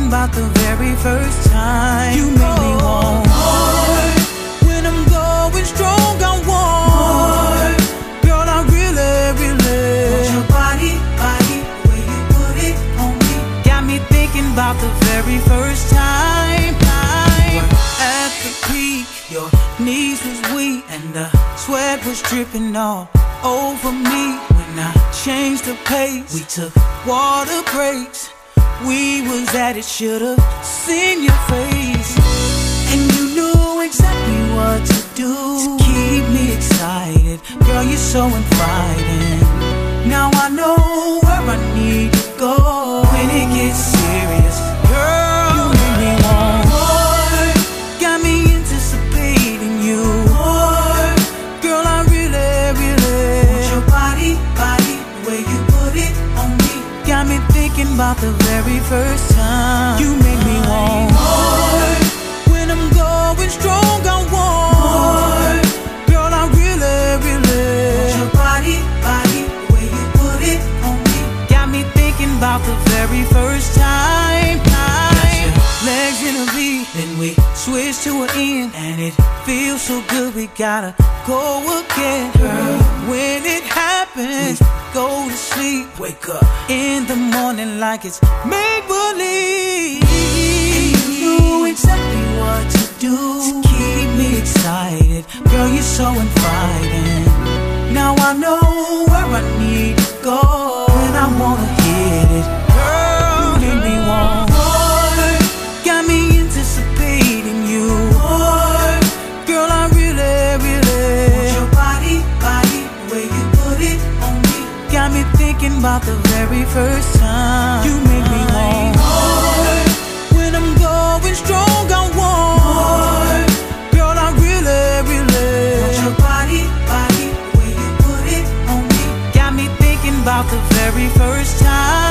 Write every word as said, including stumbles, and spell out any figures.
thinking about the very first time you made me want more. When I'm going strong, I want more. Girl, I really, really want your body, body, the way you put it on me. Got me thinking about the very first time. time. At the peak, your knees was weak and the sweat was dripping all over me. When I changed the pace, we took water breaks. We was at it, should've seen your face. And you knew exactly what to do to keep me excited. Girl, you're so inviting. Now I know where I need to go when it gets serious. Girl, you make me want more. Got me anticipating you more. Girl, I really, really want your body, body, the way you put it on me. Got me thinking about the very first time you make me want more. When I'm going strong, I want more. Girl, I really, really want your body, body, the way you put it on me. Got me thinking about the very first time. time. Legs in a V, then we switch to an end, and it feels so good. We gotta go again, girl. When it happens, go to sleep, wake up in the morning like it's make-believe. And you knew exactly what to do to keep me excited. Girl, you're so inviting. Now I know where I need to go when I wanna hit it. Girl, you make me want more. Got me anticipating you more. Girl, I really, really want your body, body, the way you put it on me. Got me thinking about the very first time you make me want more. When I'm going strong, I want more. Girl, I really, really want your body, body, the way you put it on me. Got me thinking about the very first time.